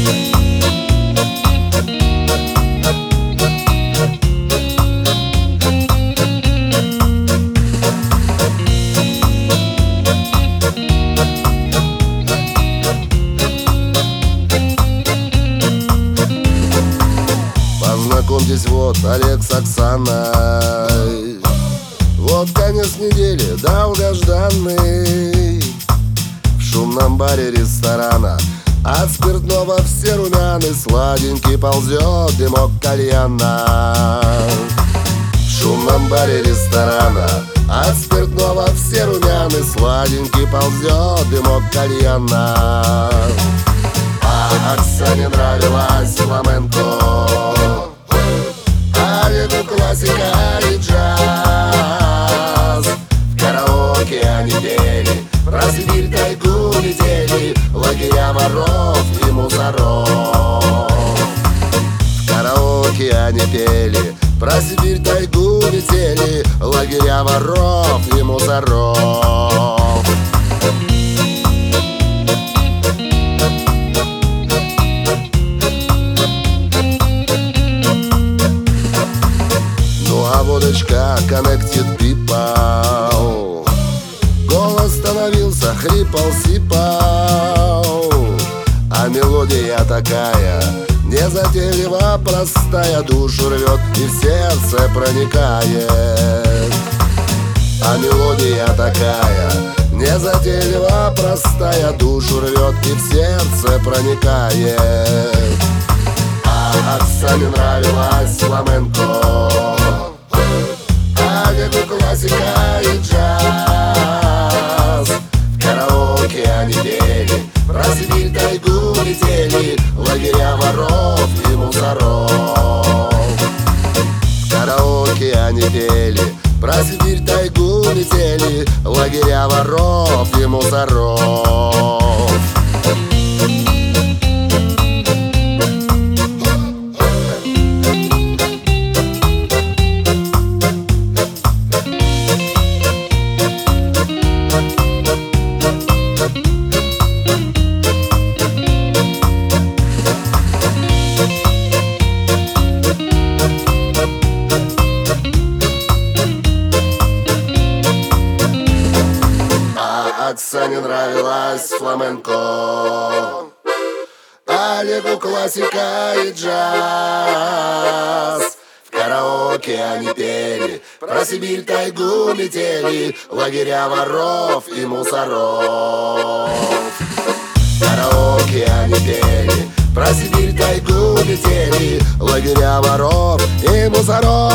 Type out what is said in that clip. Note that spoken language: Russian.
Познакомьтесь, вот Олег с Оксаной. Вот конец недели долгожданный. В шумном баре ресторана от спиртного все румяны, сладенький ползет дымок кальяна. В шумном баре ресторана от спиртного все румяны, сладенький ползет дымок кальяна. А Оксане нравилась фламенко, Олегу классика и джаз. В караоке они пели, про Сибирь, тайгу летели, лагеря воров и мусоров. В караоке они пели, про Сибирь, тайгу летели, лагеря воров и мусоров. А водочка connected people. Голос становился хрипал-сипал, а мелодия такая незатейлива, простая, душу рвет и в сердце проникает. А мелодия такая незатейлива, простая, душу рвет и в сердце проникает. А Оксане нравилась фламенко, Олегу классика и джаз. В караоке они пели, про Сибирь, тайгу летели, лагеря воров и мусоров. В караоке они пели, про Сибирь, тайгу летели, лагеря воров и мусоров. Оксане нравилась фламенко, Олегу классика и джаз. В караоке они пели, про Сибирь, тайгу летели, лагеря воров и мусоров. В караоке они пели, про Сибирь, тайгу летели, лагеря воров и мусоров.